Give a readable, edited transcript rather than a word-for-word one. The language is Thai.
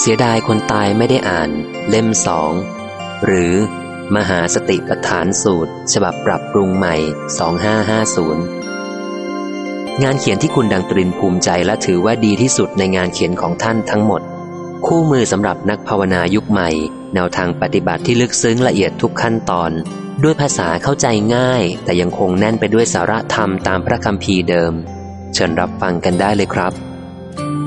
เสียดายคนตายไม่ได้อ่านเล่ม2หรือมหาสติปัฏฐานสูตรฉบับปรับปรุงใหม่2550งานเขียนที่คุณดังตรินภูมิใจและถือว่าดีที่สุดในงานเขียนของท่านทั้งหมดคู่มือสำหรับนักภาวนายุคใหม่แนวทางปฏิบัติที่ลึกซึ้งละเอียดทุกขั้นตอนด้วยภาษาเข้าใจง่ายแต่ยังคงแน่นไปด้วยสาระธรรมตามพระคัมภีร์เดิมเชิญรับฟังกันได้เลยครับ